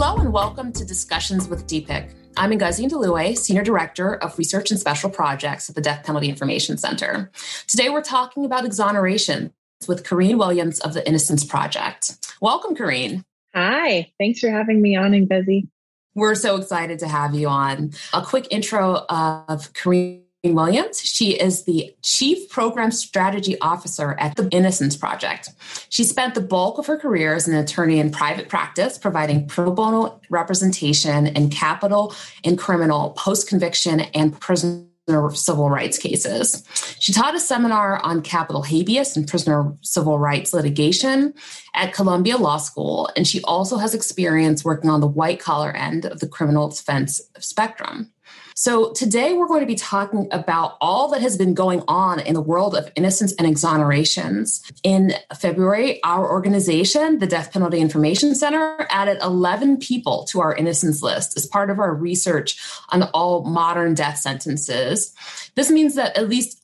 Hello and welcome to Discussions with DPIC. I'm Ngozi Ndulue, Senior Director of Research and Special Projects at the Death Penalty Information Center. Today we're talking about exoneration with Corrine Williams of the Innocence Project. Welcome, Corrine. Hi, thanks for having me on, Ngozi. We're so excited to have you on. A quick intro of Corrine Williams. She is the Chief Program Strategy Officer at the Innocence Project. She spent the bulk of her career as an attorney in private practice, providing pro bono representation in capital and criminal, post-conviction, and prisoner civil rights cases. She taught a seminar on capital habeas and prisoner civil rights litigation at Columbia Law School, and she also has experience working on the white-collar end of the criminal defense spectrum. So today we're going to be talking about all that has been going on in the world of innocence and exonerations. In February, our organization, the Death Penalty Information Center, added 11 people to our innocence list as part of our research on all modern death sentences. This means that at least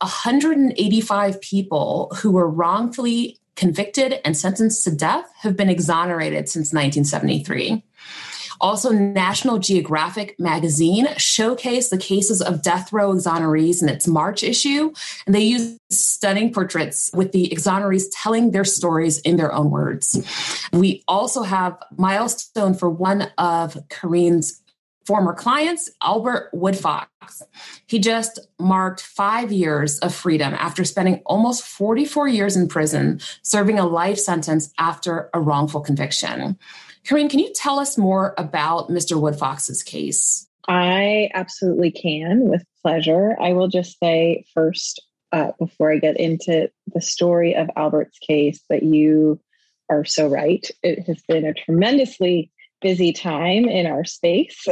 185 people who were wrongfully convicted and sentenced to death have been exonerated since 1973. Also, National Geographic magazine showcased the cases of death row exonerees in its March issue, and they used stunning portraits with the exonerees telling their stories in their own words. We also have milestone for one of Corrine's former clients, Albert Woodfox. He just marked 5 years of freedom after spending almost 44 years in prison, serving a life sentence after a wrongful conviction. Corrine, can you tell us more about Mr. Woodfox's case? I absolutely can, with pleasure. I will just say first, before I get into the story of Albert's case, that you are so right. It has been a tremendously busy time in our space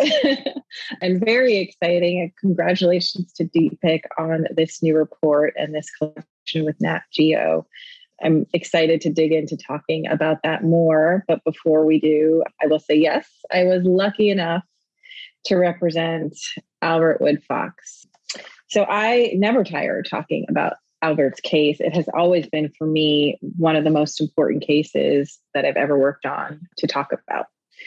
and very exciting. And congratulations to DPIC on this new report and this collection with Nat Geo. I'm excited to dig into talking about that more. But before we do, I will say, yes, I was lucky enough to represent Albert Woodfox. So I never tire talking about Albert's case. It has always been, for me, one of the most important cases that I've ever worked on to talk about.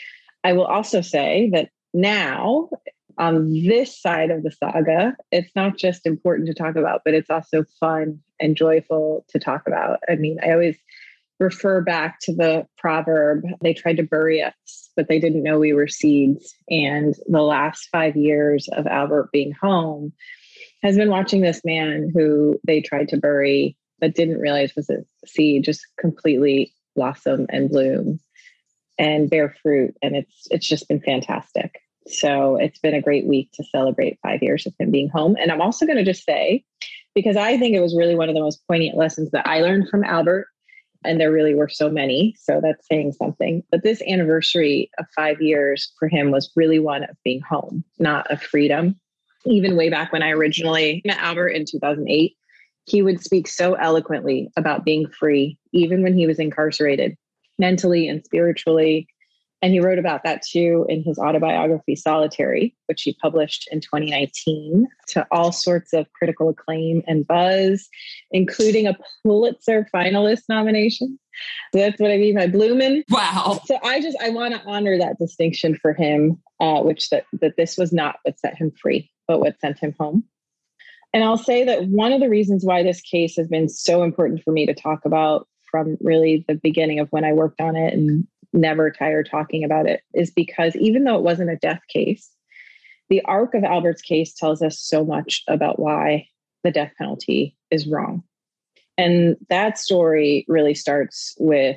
I will also say that now, on this side of the saga, it's not just important to talk about, but it's also fun and joyful to talk about. I mean, I always refer back to the proverb, they tried to bury us, but they didn't know we were seeds. And the last 5 years of Albert being home has been watching this man who they tried to bury, but didn't realize was a seed, just completely blossom and bloom and bear fruit. And it's just been fantastic. So it's been a great week to celebrate 5 years of him being home. And I'm also going to just say, because I think it was really one of the most poignant lessons that I learned from Albert, and there really were so many, so that's saying something. But this anniversary of 5 years for him was really one of being home, not of freedom. Even way back when I originally met Albert in 2008, he would speak so eloquently about being free, even when he was incarcerated, mentally and spiritually. And he wrote about that too in his autobiography, Solitary, which he published in 2019 to all sorts of critical acclaim and buzz, including a Pulitzer finalist nomination. So that's what I mean by bloomin'. Wow. So I want to honor that distinction for him, which that this was not what set him free, but what sent him home. And I'll say that one of the reasons why this case has been so important for me to talk about from really the beginning of when I worked on it and never tire talking about it is because even though it wasn't a death case, the arc of Albert's case tells us so much about why the death penalty is wrong. And that story really starts with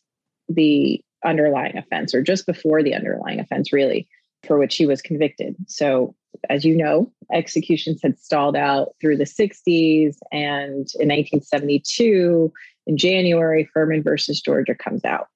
the underlying offense, or just before the underlying offense, really, for which he was convicted. So, as you know, executions had stalled out through the 60s. And in 1972, in January, Furman versus Georgia comes out.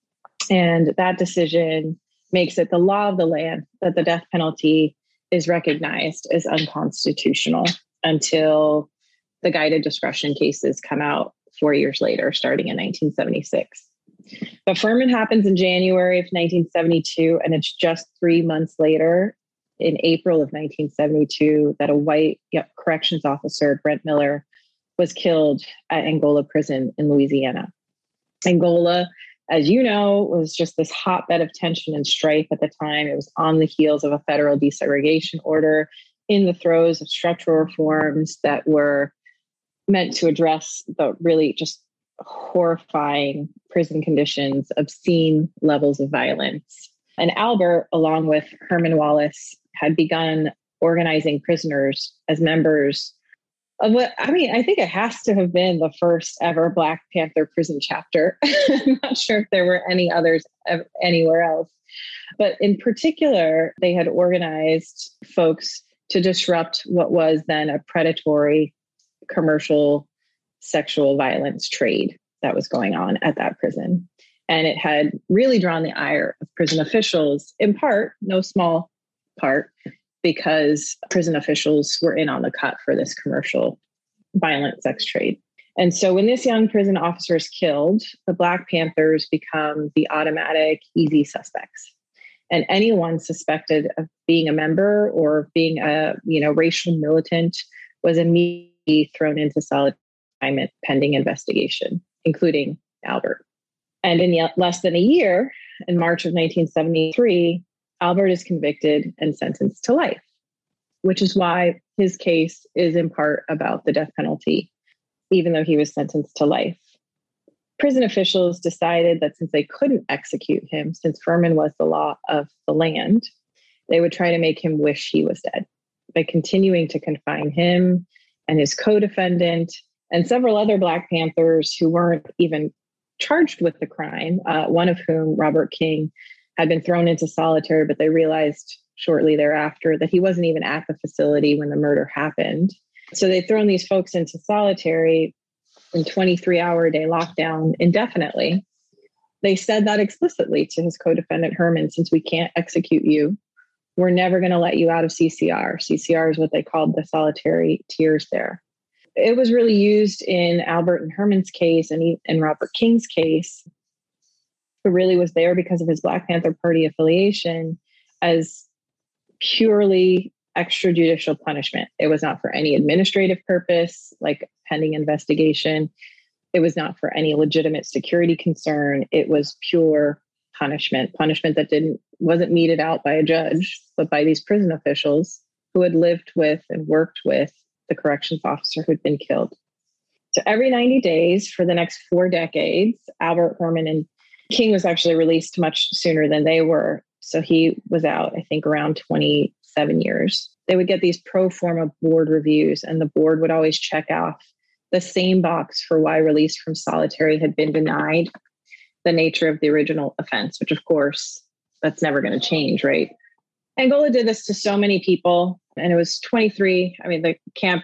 And that decision makes it the law of the land that the death penalty is recognized as unconstitutional until the guided discretion cases come out 4 years later, starting in 1976. But Furman happens in January of 1972, and it's just 3 months later, in April of 1972, that a white corrections officer, Brent Miller, was killed at Angola Prison in Louisiana. Angola, as you know, was just this hotbed of tension and strife at the time. It was on the heels of a federal desegregation order, in the throes of structural reforms that were meant to address the really just horrifying prison conditions, obscene levels of violence. And Albert, along with Herman Wallace, had begun organizing prisoners as members of what, I mean, I think it has to have been the first ever Black Panther prison chapter. I'm not sure if there were any others anywhere else. But in particular, they had organized folks to disrupt what was then a predatory commercial sexual violence trade that was going on at that prison. And it had really drawn the ire of prison officials, in part, no small part, because prison officials were in on the cut for this commercial violent sex trade. And so when this young prison officer is killed, the Black Panthers become the automatic, easy suspects. And anyone suspected of being a member or being a racial militant was immediately thrown into solitary confinement pending investigation, including Albert. And in less than a year, in March of 1973, Albert is convicted and sentenced to life, which is why his case is in part about the death penalty, even though he was sentenced to life. Prison officials decided that since they couldn't execute him, since Furman was the law of the land, they would try to make him wish he was dead by continuing to confine him and his co-defendant and several other Black Panthers who weren't even charged with the crime, one of whom, Robert King, had been thrown into solitary, but they realized shortly thereafter that he wasn't even at the facility when the murder happened. So they'd thrown these folks into solitary in 23-hour-a-day lockdown indefinitely. They said that explicitly to his co-defendant Herman, since we can't execute you, we're never going to let you out of CCR. CCR is what they called the solitary tiers there. It was really used in Albert and Herman's case and in Robert King's case. It really was there because of his Black Panther Party affiliation as purely extrajudicial punishment. It was not for any administrative purpose, like pending investigation. It was not for any legitimate security concern. It was pure punishment that wasn't meted out by a judge, but by these prison officials who had lived with and worked with the corrections officer who'd been killed. So every 90 days for the next 4 decades, Albert, Herman, and King was actually released much sooner than they were. So he was out, I think, around 27 years. They would get these pro forma board reviews, and the board would always check off the same box for why release from solitary had been denied, the nature of the original offense, which of course, that's never going to change, right? Angola did this to so many people, and it was 23. I mean, the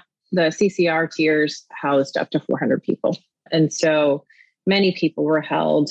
CCR tiers housed up to 400 people. And so many people were held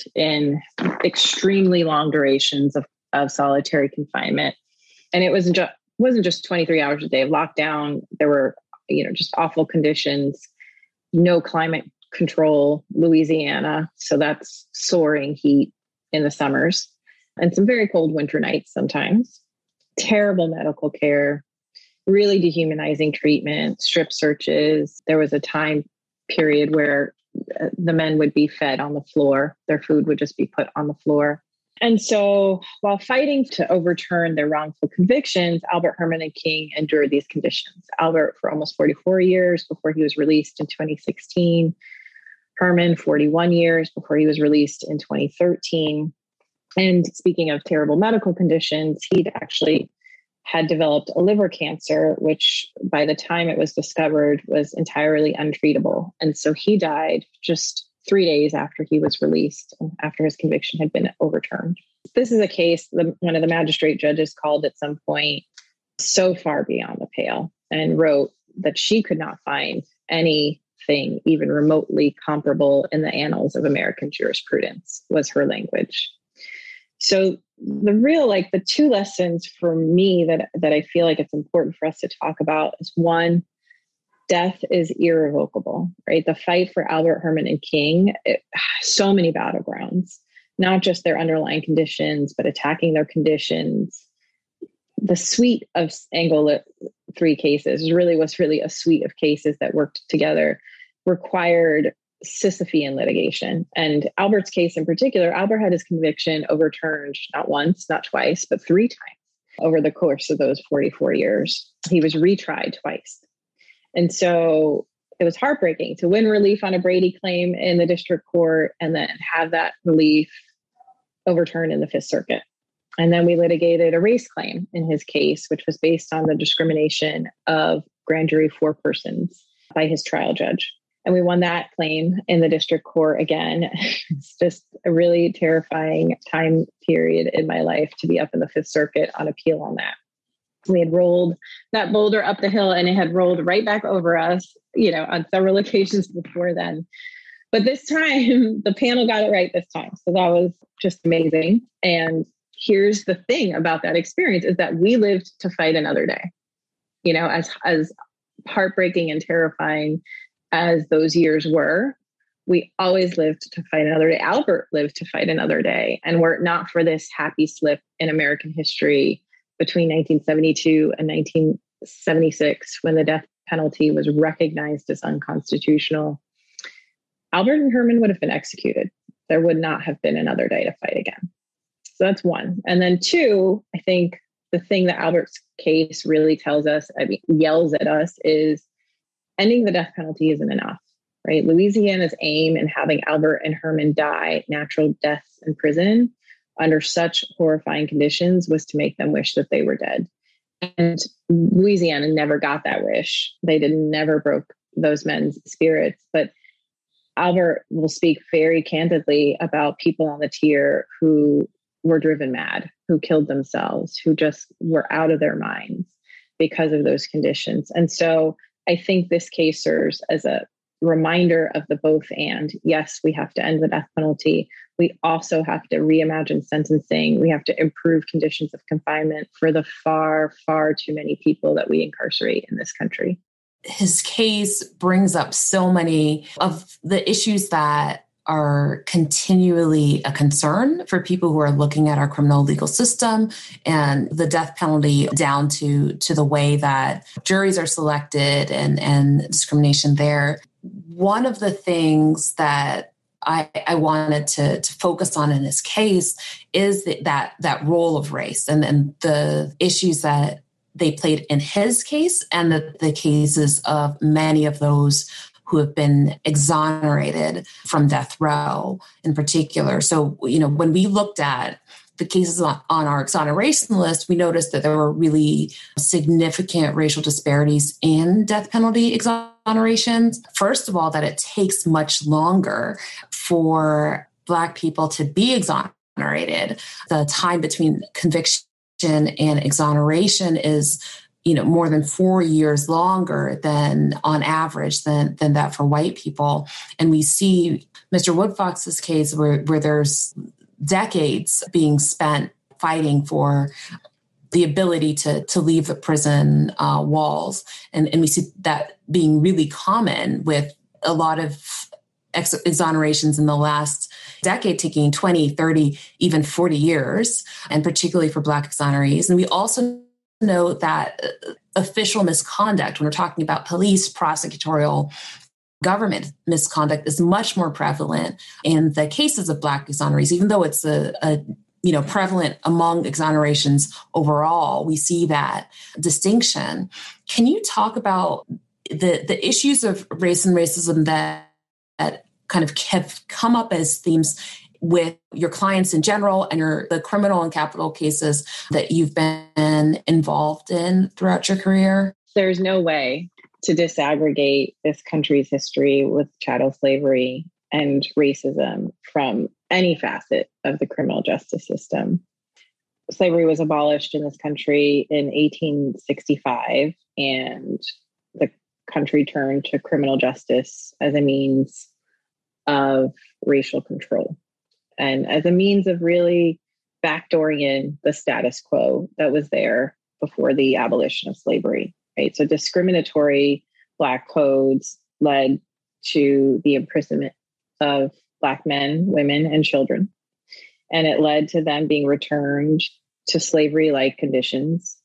in extremely long durations of solitary confinement. And it wasn't just 23 hours a day of lockdown. There were, just awful conditions, no climate control, Louisiana. So that's soaring heat in the summers and some very cold winter nights sometimes. Terrible medical care, really dehumanizing treatment, strip searches. There was a time period where the men would be fed on the floor. Their food would just be put on the floor. And so while fighting to overturn their wrongful convictions, Albert, Herman, and King endured these conditions. Albert for almost 44 years before he was released in 2016. Herman, 41 years before he was released in 2013. And speaking of terrible medical conditions, he'd actually had developed a liver cancer, which by the time it was discovered was entirely untreatable. And so he died just 3 days after he was released and after his conviction had been overturned. This is a case one of the magistrate judges called at some point so far beyond the pale and wrote that she could not find anything even remotely comparable in the annals of American jurisprudence, was her language. So the 2 lessons for me that I feel like it's important for us to talk about is, one, death is irrevocable, right? The fight for Albert, Herman, and King, so many battlegrounds, not just their underlying conditions, but attacking their conditions. The suite of Angola 3 cases was really a suite of cases that worked together, required Sisyphean litigation. And Albert's case in particular, Albert had his conviction overturned not once, not twice, but 3 times over the course of those 44 years. He was retried twice. And so it was heartbreaking to win relief on a Brady claim in the district court and then have that relief overturned in the Fifth Circuit. And then we litigated a race claim in his case, which was based on the discrimination of grand jury forepersons by his trial judge. And we won that claim in the district court again. It's just a really terrifying time period in my life to be up in the Fifth Circuit on appeal on that. We had rolled that boulder up the hill and it had rolled right back over us, on several occasions before then. But this time, the panel got it right this time. So that was just amazing. And here's the thing about that experience is that we lived to fight another day. As heartbreaking and terrifying as those years were, we always lived to fight another day. Albert lived to fight another day. And were it not for this happy slip in American history between 1972 and 1976, when the death penalty was recognized as unconstitutional, Albert and Herman would have been executed. There would not have been another day to fight again. So that's one. And then 2, I think the thing that Albert's case really tells us, yells at us, is ending the death penalty isn't enough, right? Louisiana's aim in having Albert and Herman die natural deaths in prison under such horrifying conditions was to make them wish that they were dead. And Louisiana never got that wish. They never broke those men's spirits. But Albert will speak very candidly about people on the tier who were driven mad, who killed themselves, who just were out of their minds because of those conditions. And so I think this case serves as a reminder of the both and. Yes, we have to end the death penalty. We also have to reimagine sentencing. We have to improve conditions of confinement for the far, far too many people that we incarcerate in this country. His case brings up so many of the issues that are continually a concern for people who are looking at our criminal legal system, and the death penalty down to the way that juries are selected and discrimination there. One of the things that I wanted to focus on in this case is that role of race and the issues that they played in his case and the cases of many of those who have been exonerated from death row in particular. So, when we looked at the cases on our exoneration list, we noticed that there were really significant racial disparities in death penalty exonerations. First of all, that it takes much longer for Black people to be exonerated. The time between conviction and exoneration is more than 4 years longer than on average than that for white people. And we see Mr. Woodfox's case where there's decades being spent fighting for the ability to leave the prison walls. And we see that being really common with a lot of exonerations in the last decade, taking 20, 30, even 40 years, and particularly for Black exonerees. And we also know that official misconduct, when we're talking about police, prosecutorial, government misconduct, is much more prevalent in the cases of Black exonerees, even though it's prevalent among exonerations overall. We see that distinction. Can you talk about the issues of race and racism that kind of have come up as themes with your clients in general and the criminal and capital cases that you've been involved in throughout your career? There's no way to disaggregate this country's history with chattel slavery and racism from any facet of the criminal justice system. Slavery was abolished in this country in 1865, and the country turned to criminal justice as a means of racial control and as a means of really backdooring in the status quo that was there before the abolition of slavery, right? So discriminatory Black codes led to the imprisonment of Black men, women, and children. And it led to them being returned to slavery-like conditions.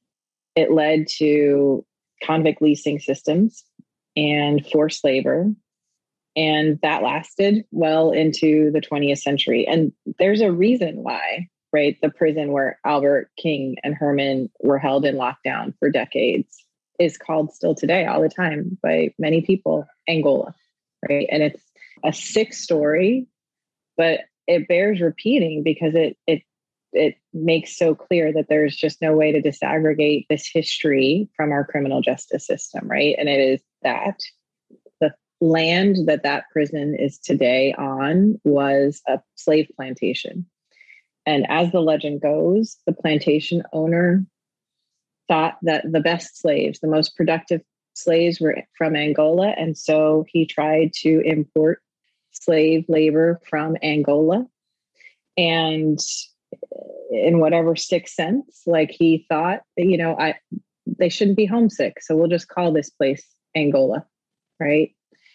It led to convict leasing systems and forced labor. And that lasted well into the 20th century. And there's a reason why, right? The prison where Albert King and Herman were held in lockdown for decades is called still today all the time by many people, Angola, right? And it's a sick story, but it bears repeating because it makes so clear that there's just no way to disaggregate this history from our criminal justice system, right? And it is that the land that prison is today on was a slave plantation. And as the legend goes, the plantation owner thought that the best slaves, the most productive slaves were from Angola. And so he tried to import slave labor from Angola. And in whatever sixth sense, like he thought, they shouldn't be homesick. So we'll just call this place Angola, right?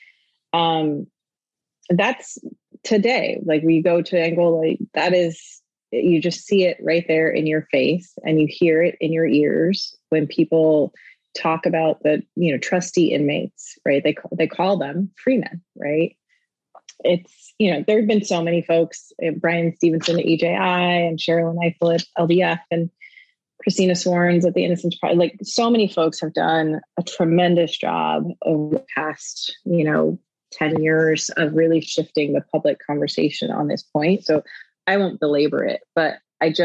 That's today. Like we go to Angola, that is, you just see it right there in your face and you hear it in your ears when people talk about the, trustee inmates, right? They call them freemen, right? It's, there have been so many folks, Brian Stevenson at EJI and Sherilyn Eiffel at LDF and Christina Swarns at the Innocence Project. Like so many folks have done a tremendous job over the past, 10 years of really shifting the public conversation on this point. So I won't belabor it, but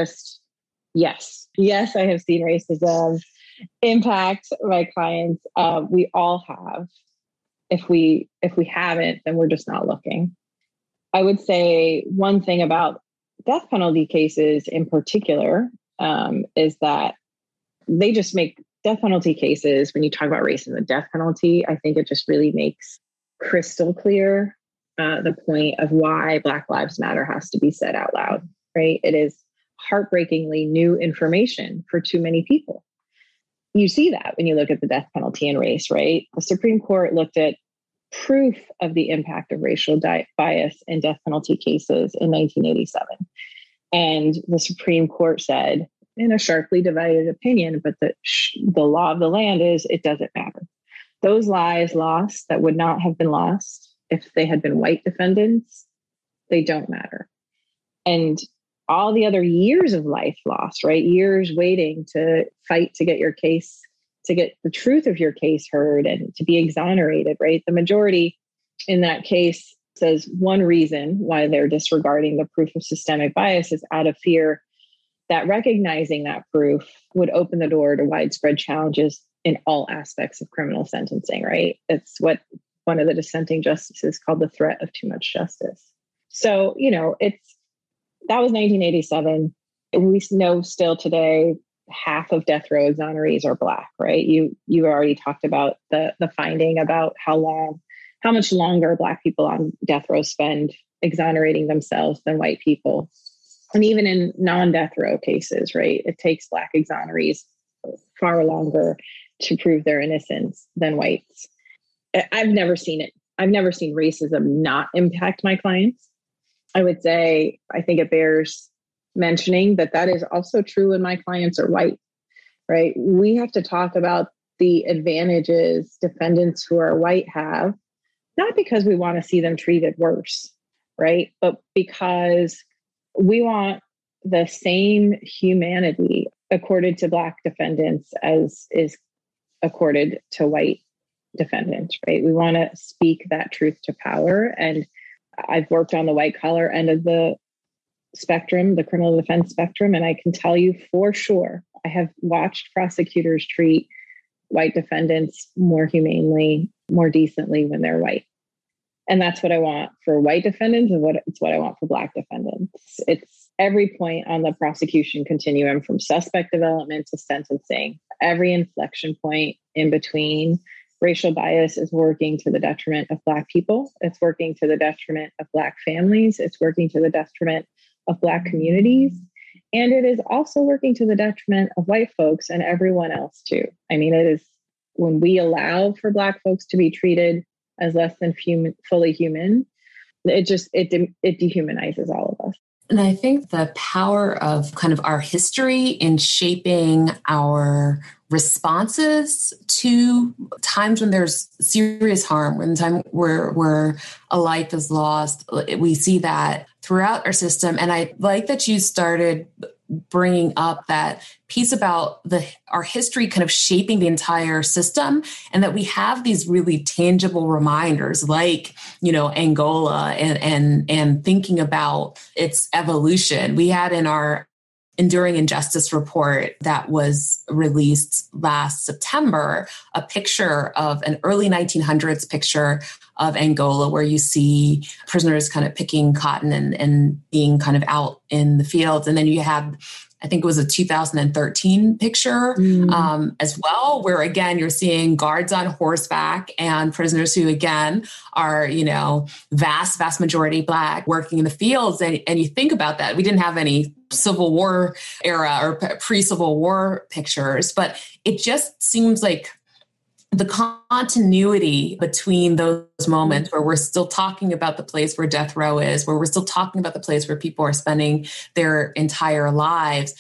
yes, I have seen racism impact my clients. We all have. If we haven't, then we're just not looking. I would say one thing about death penalty cases in particular is that they just make death penalty cases, when you talk about racism and death penalty, I think it just really makes crystal clear the point of why Black Lives Matter has to be said out loud, right? It is heartbreakingly new information for too many people. You see that when you look at the death penalty and race, right? The Supreme Court looked at proof of the impact of racial bias in death penalty cases in 1987. And the Supreme Court said, in a sharply divided opinion, but the law of the land is it doesn't matter. Those lives lost that would not have been lost if they had been white defendants, they don't matter. And all the other years of life lost, right? Years waiting to fight to get your case, to get the truth of your case heard and to be exonerated, right? The majority in that case says one reason why they're disregarding the proof of systemic bias is out of fear that recognizing that proof would open the door to widespread challenges in all aspects of criminal sentencing, right? It's what one of the dissenting justices called the threat of too much justice. So, that was 1987. We know still today, half of death row exonerees are Black, right? You already talked about the finding about how much longer Black people on death row spend exonerating themselves than white people. And even in non-death row cases, right? It takes Black exonerees far longer to prove their innocence than whites. I've never seen it. I've never seen racism not impact my clients. I would say, I think it bears mentioning that is also true when my clients are white, right? We have to talk about the advantages defendants who are white have, not because we want to see them treated worse, right? But because we want the same humanity accorded to Black defendants as is accorded to white defendants, right? We want to speak that truth to power. And I've worked on the white collar end of the spectrum, the criminal defense spectrum, and I can tell you for sure, I have watched prosecutors treat white defendants more humanely, more decently when they're white. And that's what I want for white defendants and it's what I want for Black defendants. It's every point on the prosecution continuum from suspect development to sentencing, every inflection point in between. Racial bias is working to the detriment of Black people. It's working to the detriment of Black families. It's working to the detriment of Black communities. And it is also working to the detriment of white folks and everyone else too. I mean, it is when we allow for Black folks to be treated as less than fully human, it dehumanizes all of us. And I think the power of kind of our history in shaping our responses to times when there's serious harm, when time where a life is lost, we see that throughout our system. And I like that you started bringing up that piece about our history kind of shaping the entire system, and that we have these really tangible reminders like, Angola and thinking about its evolution. We had in our Enduring Injustice report that was released last September, a picture of an early 1900s picture of Angola, where you see prisoners kind of picking cotton and being kind of out in the fields. And then you have, I think it was a 2013 picture as well, where again, you're seeing guards on horseback and prisoners who again are, vast majority Black working in the fields. And you think about that. We didn't have any Civil War era or pre-Civil War pictures, but it just seems like the continuity between those moments where we're still talking about the place where death row is, where we're still talking about the place where people are spending their entire lives,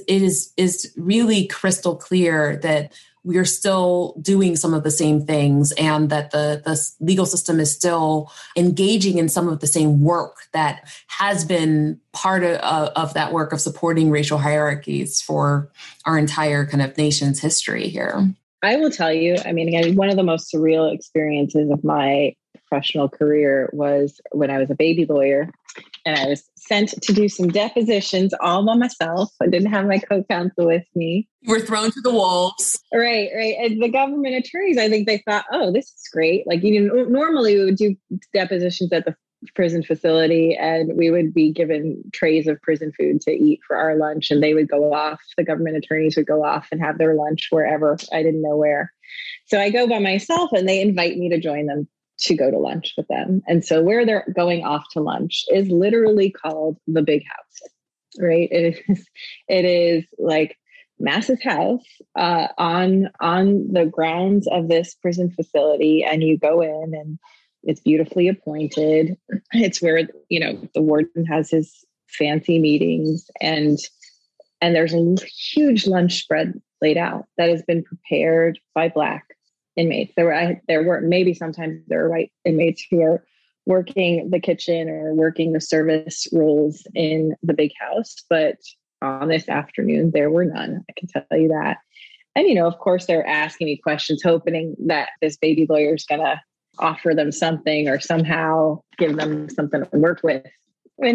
is really crystal clear that we are still doing some of the same things, and that the legal system is still engaging in some of the same work that has been part of that work of supporting racial hierarchies for our entire kind of nation's history here. I will tell you, again, one of the most surreal experiences of my professional career was when I was a baby lawyer and I was sent to do some depositions all by myself. I didn't have my co-counsel with me. You were thrown to the wolves. Right. And the government attorneys, I think they thought, oh, this is great. Like, normally we would do depositions at the prison facility and we would be given trays of prison food to eat for our lunch, and they would go off, the government attorneys would go off and have their lunch wherever, I didn't know where. So I go by myself and they invite me to join them to go to lunch with them. And so where they're going off to lunch is literally called the Big House, right? It is like massive house on the grounds of this prison facility, and you go in and it's beautifully appointed. It's where, the warden has his fancy meetings, and there's a huge lunch spread laid out that has been prepared by Black inmates. There were maybe sometimes there were white inmates who are working the kitchen or working the service roles in the Big House, but on this afternoon there were none. I can tell you that. And of course they're asking me questions, hoping that this baby lawyer is gonna offer them something or somehow give them something to work with. And,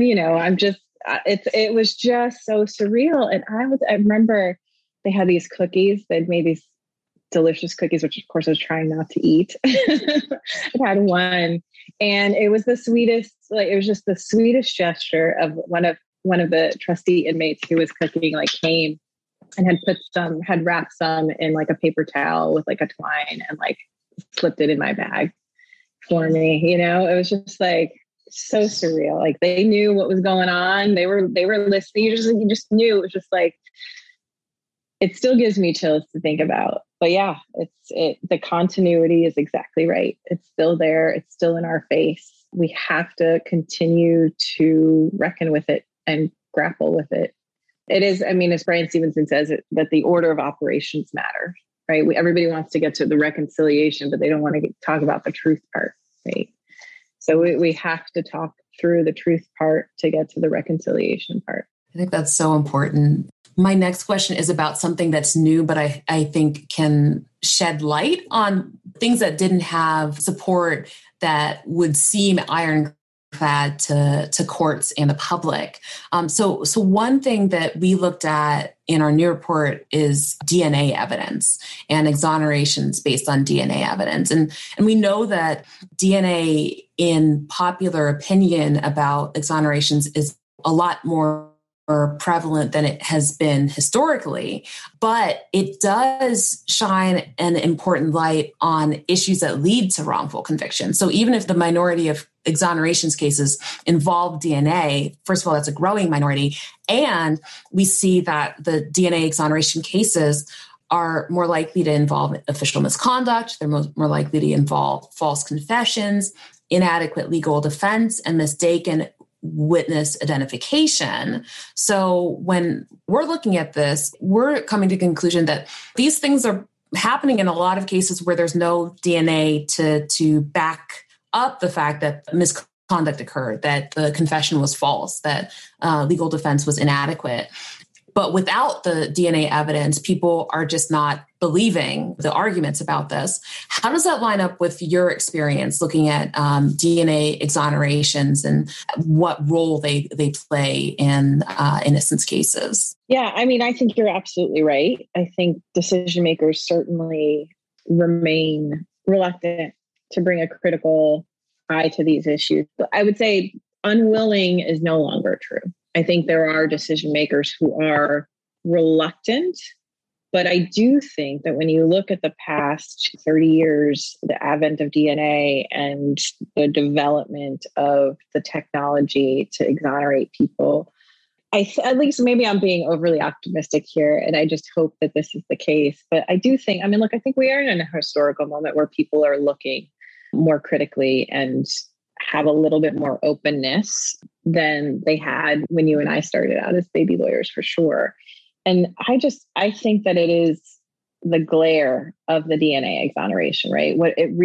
it was just so surreal. And I remember they had these cookies. They'd made these delicious cookies, which of course I was trying not to eat. I had one, and it was the sweetest, it was just the sweetest gesture of one of the trustee inmates who was cooking, came and had wrapped some in a paper towel with a twine and slipped it in my bag for me. It was just so surreal. They knew what was going on. They were listening. You just knew. It was just it still gives me chills to think about. But yeah, the continuity is exactly right. It's still there. It's still in our face. We have to continue to reckon with it and grapple with it. It is, as Bryan Stevenson says, that the order of operations matter. Right? Everybody wants to get to the reconciliation, but they don't want to talk about the truth part, right? So we have to talk through the truth part to get to the reconciliation part. I think that's so important. My next question is about something that's new, but I think can shed light on things that didn't have support that would seem ironclad to courts and the public. So one thing that we looked at in our new report is DNA evidence and exonerations based on DNA evidence. And we know that DNA in popular opinion about exonerations is a lot more prevalent than it has been historically, but it does shine an important light on issues that lead to wrongful conviction. So even if the minority of exonerations cases involve DNA, first of all, that's a growing minority. And we see that the DNA exoneration cases are more likely to involve official misconduct. They're more likely to involve false confessions, inadequate legal defense, and mistaken witness identification. So when we're looking at this, we're coming to the conclusion that these things are happening in a lot of cases where there's no DNA to back up the fact that misconduct occurred, that the confession was false, that legal defense was inadequate. But without the DNA evidence, people are just not believing the arguments about this. How does that line up with your experience looking at DNA exonerations and what role they play in innocence cases? Yeah, I mean, I think you're absolutely right. I think decision makers certainly remain reluctant to bring a critical eye to these issues. But I would say unwilling is no longer true. I think there are decision makers who are reluctant, but I do think that when you look at the past 30 years, the advent of DNA and the development of the technology to exonerate people, at least maybe I'm being overly optimistic here, and I just hope that this is the case. But I do think, I think we are in a historical moment where people are looking more critically and have a little bit more openness than they had when you and I started out as baby lawyers, for sure. And I think that it is the glare of the DNA exoneration, right?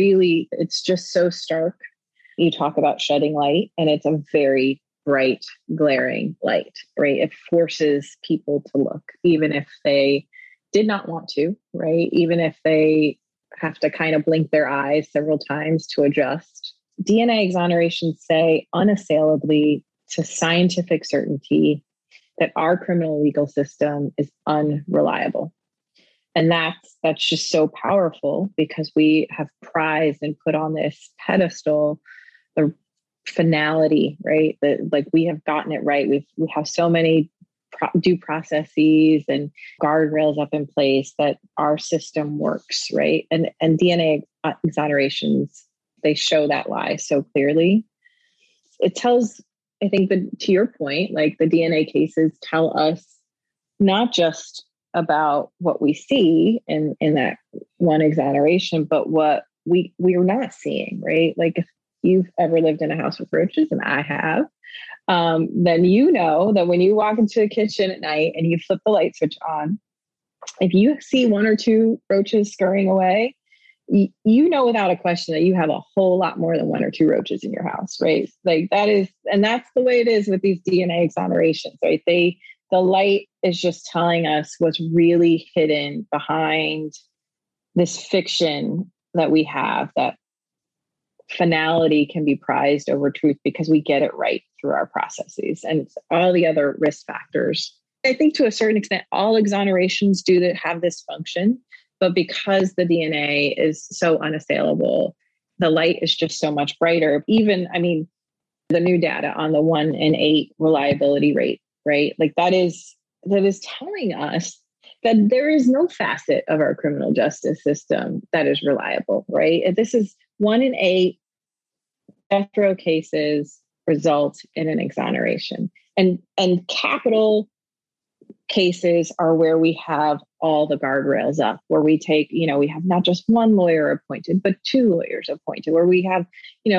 It's just so stark. You talk about shedding light, and it's a very bright, glaring light, right? It forces people to look, even if they did not want to, right? Even if they have to kind of blink their eyes several times to adjust. DNA exonerations say unassailably, to scientific certainty, that our criminal legal system is unreliable. And that's just so powerful, because we have prized and put on this pedestal the finality, right? That, like, we have gotten it right. We have so many due processes and guardrails up in place that our system works, right? And DNA exonerations, they show that lie so clearly. It tells, I think, that, to your point, like, the DNA cases tell us not just about what we see in that one exoneration, but what we are not seeing, right? Like, if you've ever lived in a house with roaches, and I have, then you know that when you walk into a kitchen at night and you flip the light switch on, if you see one or two roaches scurrying away, you know without a question that you have a whole lot more than one or two roaches in your house, right? Like, that's the way it is with these DNA exonerations, right? The light is just telling us what's really hidden behind this fiction that we have, that finality can be prized over truth because we get it right through our processes and all the other risk factors. I think to a certain extent, all exonerations do have this function. But because the DNA is so unassailable, the light is just so much brighter. Even, the new data on the 1 in 8 reliability rate, right? Like, that is telling us that there is no facet of our criminal justice system that is reliable, right? And this is 1 in 8 death row cases result in an exoneration. And capital cases are where we have all the guardrails up, where we take, we have not just one lawyer appointed, but 2 lawyers appointed, where we have,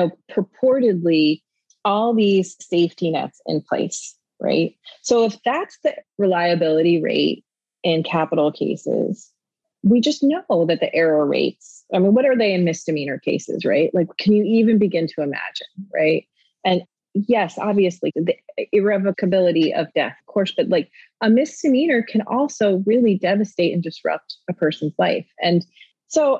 purportedly all these safety nets in place, right? So if that's the reliability rate in capital cases, we just know that the error rates, what are they in misdemeanor cases, right? Like, can you even begin to imagine, right? And yes, obviously, the irrevocability of death, of course, but like, a misdemeanor can also really devastate and disrupt a person's life. And so,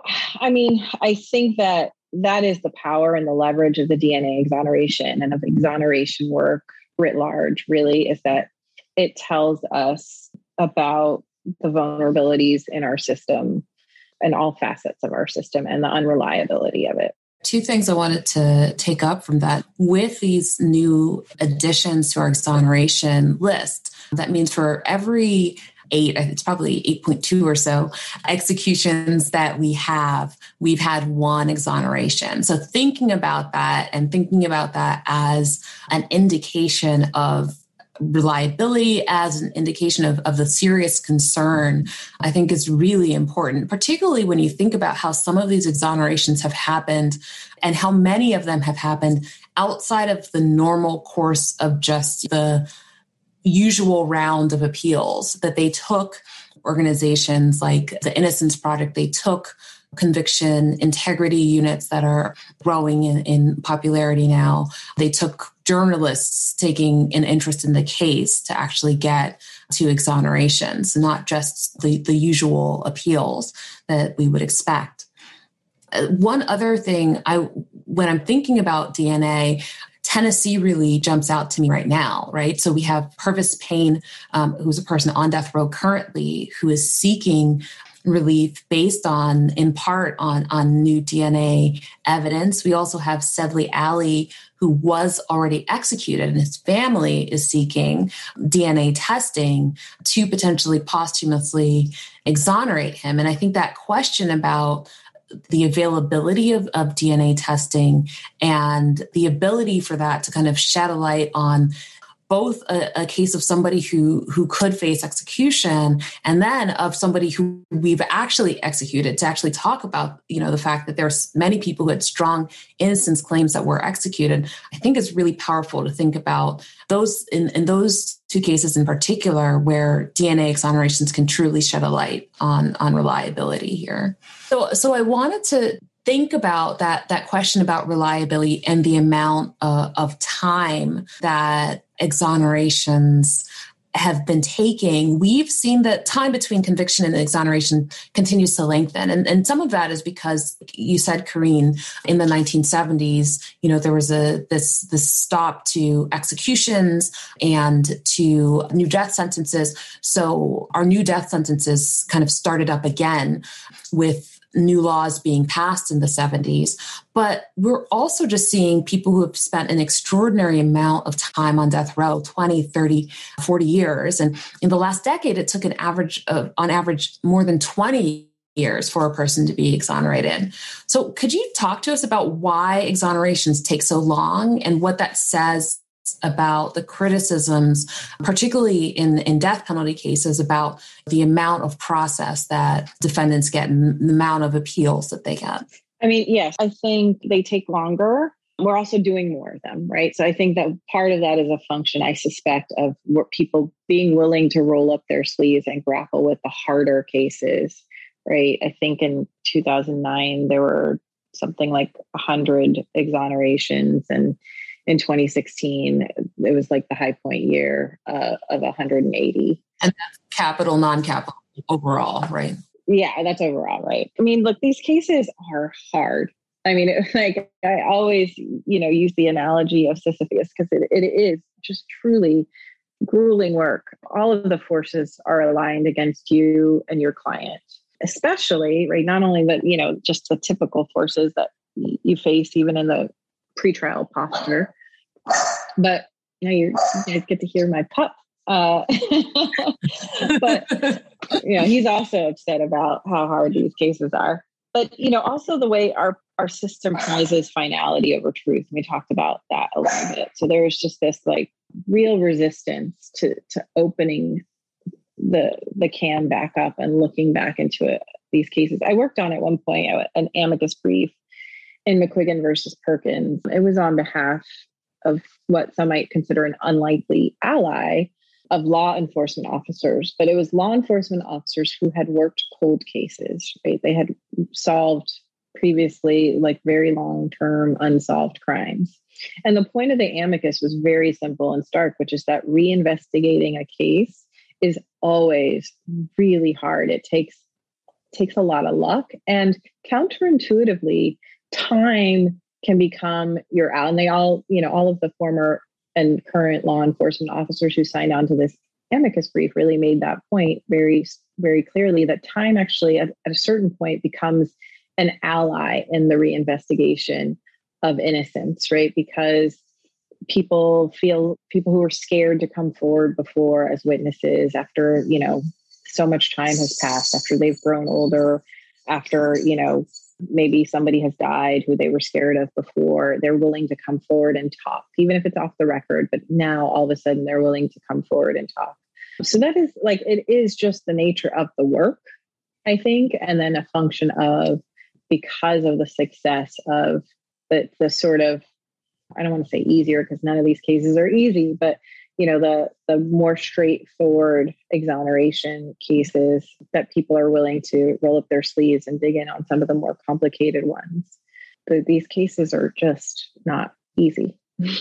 I think that is the power and the leverage of the DNA exoneration and of exoneration work writ large, really, is that it tells us about the vulnerabilities in our system and all facets of our system and the unreliability of it. 2 things I wanted to take up from that. With these new additions to our exoneration list, that means for every 8, it's probably 8.2 or so executions that we've had 1 exoneration. So thinking about that as an indication of reliability as an indication of the serious concern, I think is really important, particularly when you think about how some of these exonerations have happened and how many of them have happened outside of the normal course of just the usual round of appeals, that they took organizations like the Innocence Project, they took conviction integrity units that are growing in popularity now. They took journalists taking an interest in the case to actually get to exonerations, not just the usual appeals that we would expect. One other thing, when I'm thinking about DNA, Tennessee really jumps out to me right now, right? So we have Purvis Payne, who's a person on death row currently, who is seeking relief based in part on new DNA evidence. We also have Sedley Alley, who was already executed, and his family is seeking DNA testing to potentially posthumously exonerate him. And I think that question about the availability of DNA testing and the ability for that to kind of shed a light on both a case of somebody who could face execution and then of somebody who we've actually executed, to actually talk about, the fact that there's many people who had strong innocence claims that were executed. I think it's really powerful to think about those in those two cases in particular, where DNA exonerations can truly shed a light on reliability here. So I wanted to think about that question about reliability and the amount of time that exonerations have been taking. We've seen that time between conviction and exoneration continues to lengthen. And some of that is because you said, Karine, in the 1970s, there was this stop to executions and to new death sentences. So our new death sentences kind of started up again with new laws being passed in the 70s. But we're also just seeing people who have spent an extraordinary amount of time on death row, 20, 30, 40 years. And in the last decade, it took on average, more than 20 years for a person to be exonerated. So could you talk to us about why exonerations take so long and what that says about the criticisms, particularly in death penalty cases, about the amount of process that defendants get and the amount of appeals that they get? I mean, yes, I think they take longer. We're also doing more of them, right? So I think that part of that is a function, I suspect, of people being willing to roll up their sleeves and grapple with the harder cases, right? I think in 2009, there were something like 100 exonerations, and in 2016, it was like the high point year of 180. And that's capital, non-capital overall, right? Yeah, that's overall, right? I mean, look, these cases are hard. I mean, I always, use the analogy of Sisyphus because it is just truly grueling work. All of the forces are aligned against you and your client, especially, right? Not only that, just the typical forces that you face even in the pretrial posture, but you guys get to hear my pup. But he's also upset about how hard these cases are. But also the way our system prizes finality over truth. We talked about that a little bit. So there's just this real resistance to opening the can back up and looking back into these cases. I worked on at one point an amicus brief in McQuiggan versus Perkins. It was on behalf of what some might consider an unlikely ally of law enforcement officers, but it was law enforcement officers who had worked cold cases, right? They had solved previously very long-term unsolved crimes. And the point of the amicus was very simple and stark, which is that reinvestigating a case is always really hard. It takes a lot of luck, and counterintuitively, time can become your ally. And they all of the former and current law enforcement officers who signed on to this amicus brief really made that point very, very clearly, that time actually at a certain point becomes an ally in the reinvestigation of innocence, right? Because people who are scared to come forward before as witnesses after, so much time has passed, after they've grown older, after, maybe somebody has died who they were scared of before. They're willing to come forward and talk, even if it's off the record. But now all of a sudden they're willing to come forward and talk. So that is like, it is just the nature of the work, I think. And then a function of, because of the success of the sort of, I don't want to say easier because none of these cases are easy, but the more straightforward exoneration cases that people are willing to roll up their sleeves and dig in on some of the more complicated ones. But these cases are just not easy.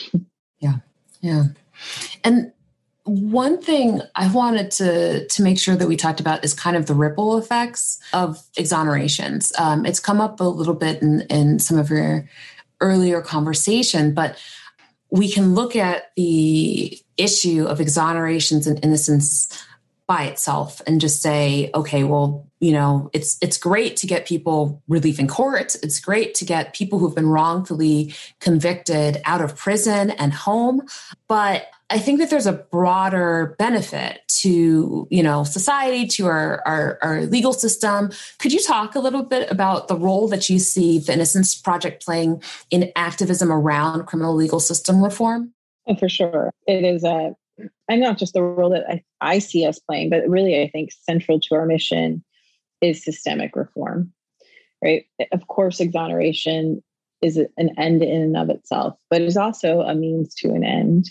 Yeah. And one thing I wanted to make sure that we talked about is kind of the ripple effects of exonerations. It's come up a little bit in some of your earlier conversation, but we can look at the issue of exonerations and innocence by itself and just say, okay, well, it's great to get people relief in court. It's great to get people who've been wrongfully convicted out of prison and home. But I think that there's a broader benefit to, society, to our legal system. Could you talk a little bit about the role that you see the Innocence Project playing in activism around criminal legal system reform? Oh, for sure. It is and not just the role that I see us playing, but really I think central to our mission is systemic reform, right? Of course, exoneration is an end in and of itself, but it's also a means to an end.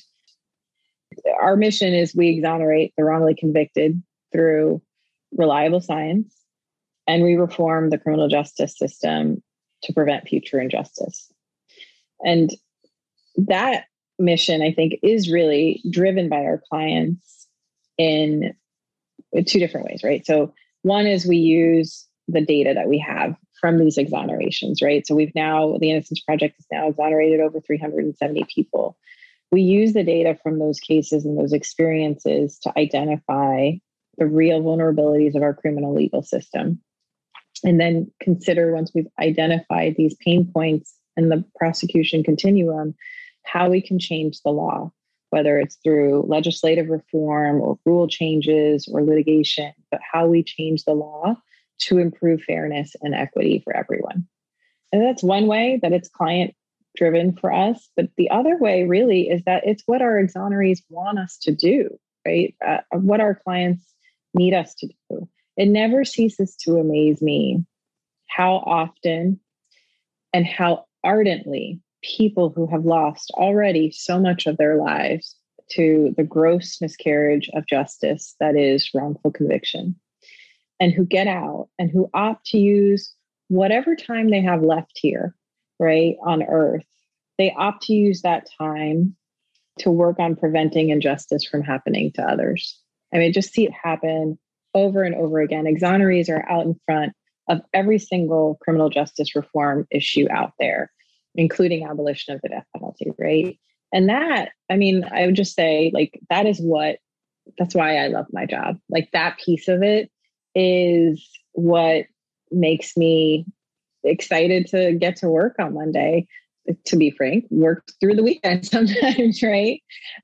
Our mission is we exonerate the wrongly convicted through reliable science, and we reform the criminal justice system to prevent future injustice. And that mission, I think, is really driven by our clients in two different ways, right? So one is we use the data that we have from these exonerations, right? So the Innocence Project has now exonerated over 370 people. We use the data from those cases and those experiences to identify the real vulnerabilities of our criminal legal system. And then consider, once we've identified these pain points in the prosecution continuum, how we can change the law, whether it's through legislative reform or rule changes or litigation, but how we change the law to improve fairness and equity for everyone. And that's one way that it's client driven for us. But the other way really is that it's what our exonerees want us to do, right? What our clients need us to do. It never ceases to amaze me how often and how ardently people who have lost already so much of their lives to the gross miscarriage of justice that is wrongful conviction, and who get out and who opt to use whatever time they have left here, right, on earth. They opt to use that time to work on preventing injustice from happening to others. I mean, just see it happen over and over again. Exonerees are out in front of every single criminal justice reform issue out there, including abolition of the death penalty, right? And that, I mean, I would just say, like, that's why I love my job. Like, that piece of it is what makes me excited to get to work on Monday. To be frank, work through the weekend sometimes, right?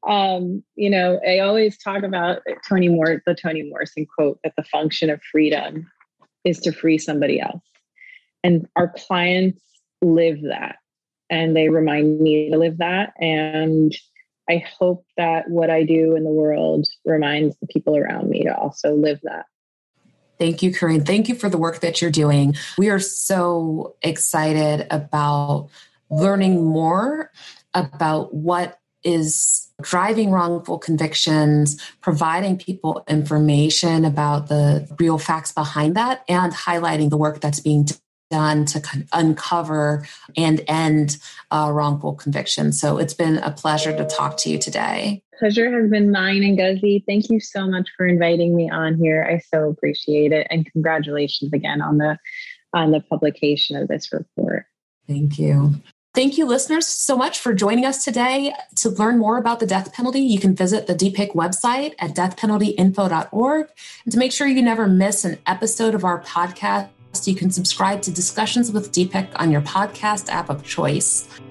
I always talk about the Toni Morrison quote that the function of freedom is to free somebody else. And our clients live that, and they remind me to live that. And I hope that what I do in the world reminds the people around me to also live that. Thank you, Corinne. Thank you for the work that you're doing. We are so excited about learning more about what is driving wrongful convictions, providing people information about the real facts behind that, and highlighting the work that's being done to uncover and end wrongful convictions. So it's been a pleasure to talk to you today. Pleasure has been mine, Ngozi. Thank you so much for inviting me on here. I so appreciate it. And congratulations again on the publication of this report. Thank you. Thank you, listeners, so much for joining us today. To learn more about the death penalty, you can visit the DPIC website at deathpenaltyinfo.org. And to make sure you never miss an episode of our podcast, you can subscribe to Discussions with DPIC on your podcast app of choice.